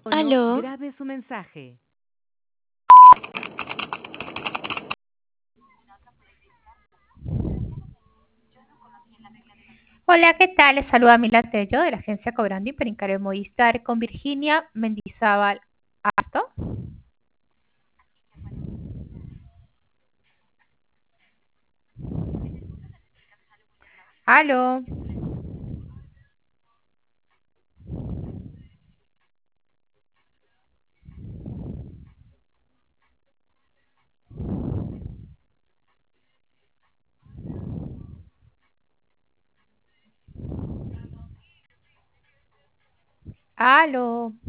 micrófono, Aló, grabe su mensaje. Hola, ¿qué tal? Les saluda Mila Tello de la agencia Cobrando Hipercar Movistar con Virginia Mendizábal Asto. Aló, aló.